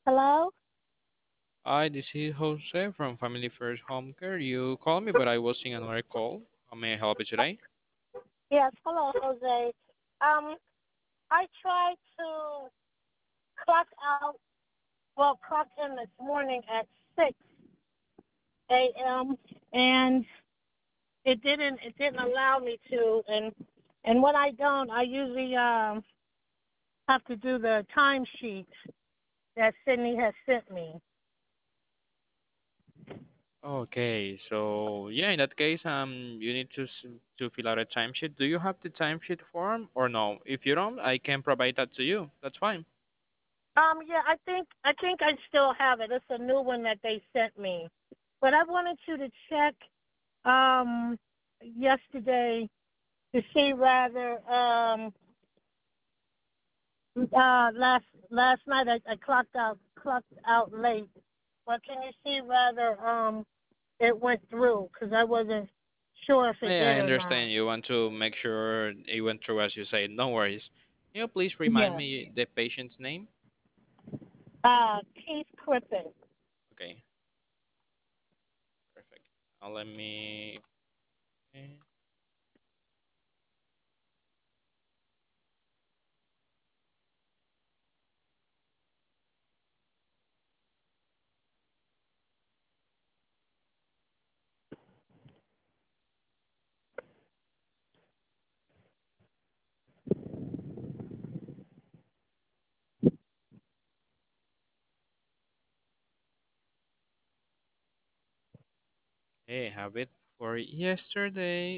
Hello? Hi, this is Jose from Family First Home Care. You called me, but I was in another call. How may I help you today? Yes, hello, Jose. I tried to clock out, clock in this morning at 6 a.m. and it didn't allow me to. And when I don't, I usually have to do the timesheet that Sydney has sent me. Okay, so yeah, in that case, you need to fill out a timesheet. Do you have the timesheet form or no? If you don't, I can provide that to you. That's fine. Yeah, I think I still have it. It's a new one that they sent me. But I wanted you to check um yesterday to see rather last night I clocked out late, but can you see rather it went through because I wasn't sure if it Yeah, did I or not. understand. You want to make sure it went through as you say. No worries. Can you please remind Yeah. me the patient's name? Keith Crippen. Okay, perfect. Now let me. Okay. Hey, have it for yesterday.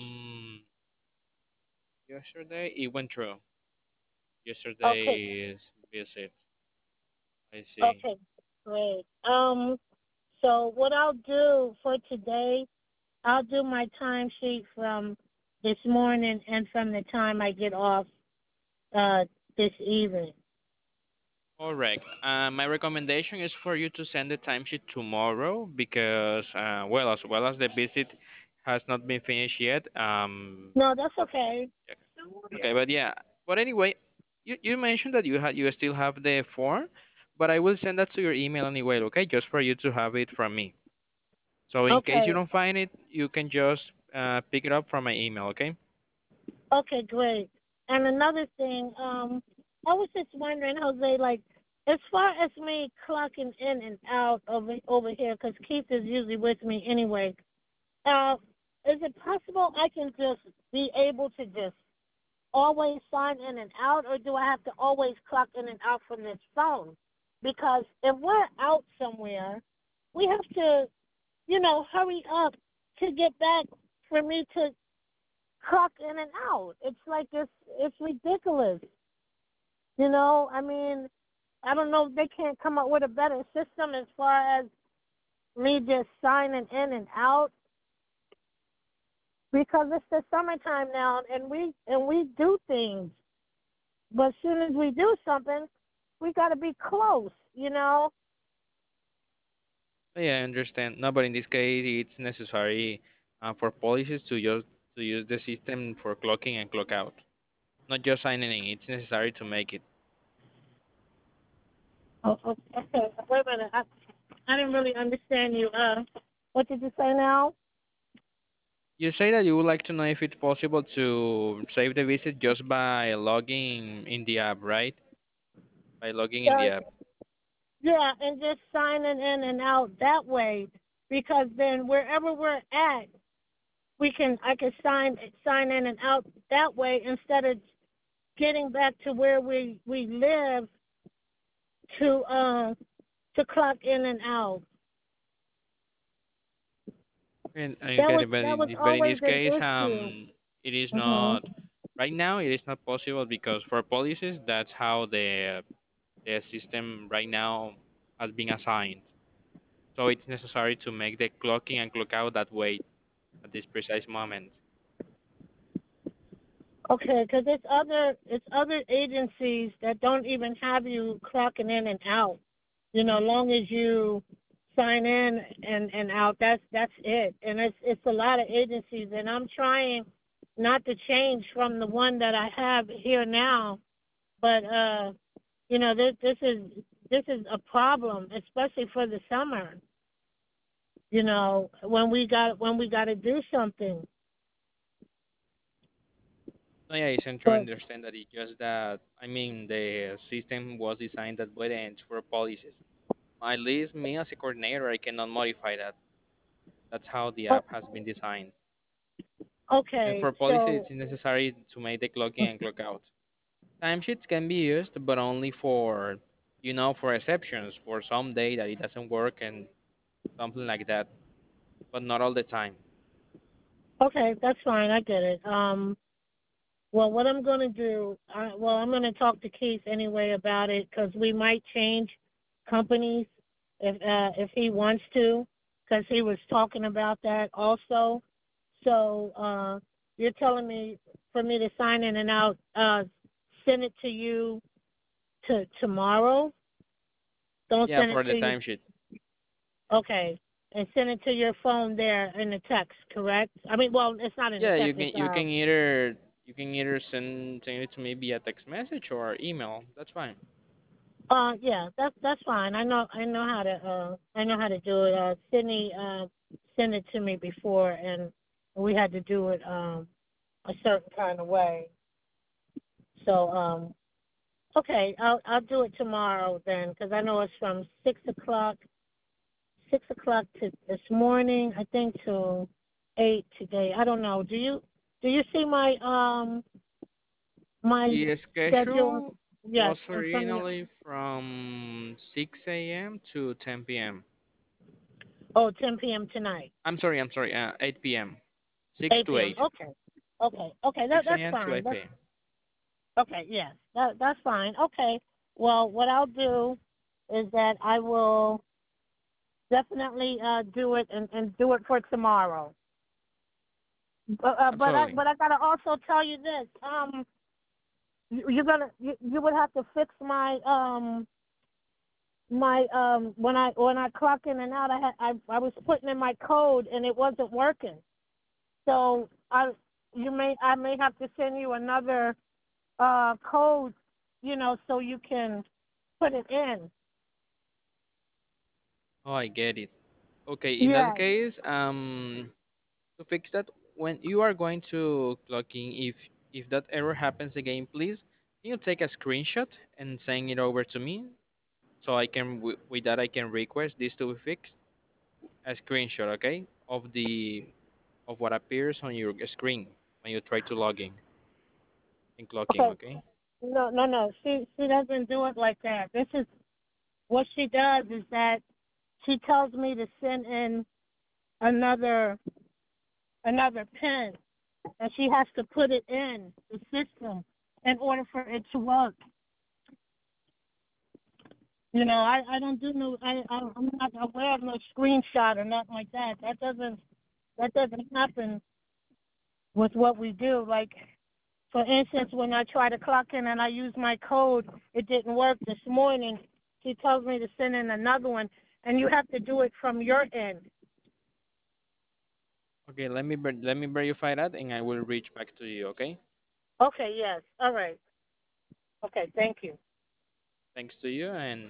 Yesterday it went through. Okay. Yesterday's visit. I see. Okay. Great. So what I'll do for today, I'll do my timesheet from this morning and from the time I get off uh this evening. Correct. My recommendation is for you to send the timesheet tomorrow because, well as the visit has not been finished yet. No, that's okay. Okay, but yeah. But anyway, you mentioned that you still have the form, but I will send that to your email anyway. Okay, just for you to have it from me. So in case you Okay. don't find it, you can just pick it up from my email. Okay. Okay, great. And another thing, I was just wondering, Jose, like, as far as me clocking in and out over here, because Keith is usually with me anyway. Uh, is it possible I can just be able to just always sign in and out, or do I have to always clock in and out from this phone? Because if we're out somewhere, we have to, hurry up to get back for me to clock in and out. It's like it's ridiculous. I mean, I don't know if they can't come up with a better system as far as me just signing in and out because it's the summertime now and we do things. But as soon as we do something, we got to be close. Yeah, I understand. No, but in this case, it's necessary for policies to use the system for clocking and clock out, not just signing in. It's necessary to make it. Oh, okay. Wait a minute. I didn't really understand you. What did you say now? You say that you would like to know if it's possible to save the visit just by logging in the app, right? By logging in the Uh, app. yeah, and just signing in and out that way, because then wherever we're at, I can sign in and out that way instead of getting back to where we live to to clock in and out. And I That get was it, that was but in always this an case, issue. it is Mhm. not right now. It is not possible because for policies, that's how the system right now has been assigned. So it's necessary to make the clocking and clock out that way at this precise moment. Okay, because it's other agencies that don't even have you clocking in and out. Long as you sign in and out, that's it. And it's a lot of agencies, and I'm trying not to change from the one that I have here now. But this is this is a problem, especially for the summer. You know, when we got to do something. No, yeah, I can try to But understand that. It's just that I mean the system was designed that way and it's for policies. At least me as a coordinator, I cannot modify that. That's how the o- app has been designed. And okay, for policies, so it's necessary to make the clock in and clock out. Timesheets can be used, but only for, for exceptions, for some day that it doesn't work and something like that, but not all the time. okay, that's fine. I get it. Well, what I'm going to do, I'm going to talk to Keith anyway about it because we might change companies if he wants to, because he was talking about that also. So you're telling me for me to sign in and out, send it to you to tomorrow. Don't Yeah, send it for the to you. timesheet. Okay, and send it to your phone there in the text, correct? I mean, well, it's not in the Yeah, you text. can It's you can either you can either send it to me via text message or email. That's fine. yeah, that's fine. I know how to do it. Sydney sent it to me before, and we had to do it a certain kind of way. So okay, I'll do it tomorrow then, because I know it's from 6 o'clock to this morning, I think, to 8 today. I don't know. Do you see my The schedule? schedule Yes, was in front of you. originally from 6 a.m. to 10 p.m. Oh, 10 p.m. tonight. I'm sorry, 8 p.m. 6 8 to p.m. 8. Okay. Okay. That 6 that's a.m. to fine. 8 p.m. Okay. Yes. That's fine. Okay. Well, what I'll do is that I will definitely do it and do it for tomorrow. Absolutely. But I gotta also tell you this. You would have to fix my when I clock in and out. I was putting in my code and it wasn't working. So I may have to send you another code, so you can put it in. Oh, I get it. Okay, in that Yes. case, to fix that, when you are going to clock in, if that error happens again, please can you take a screenshot and send it over to me so I can with that I can request this to be fixed. A screenshot, okay, of what appears on your screen when you try to log in and clock in, Okay. okay? No. She doesn't do it like that. This is what she does is that she tells me to send in another another pin, and she has to put it in the system in order for it to work. I don't do no. I'm not aware of no screenshot or nothing like that. That doesn't happen with what we do. Like, for instance, when I try to clock in and I use my code, it didn't work this morning. She tells me to send in another one, and you have to do it from your end. Okay, let me verify that and I will reach back to you, okay? Okay, yes. All right. Okay, thank you. Thanks to you and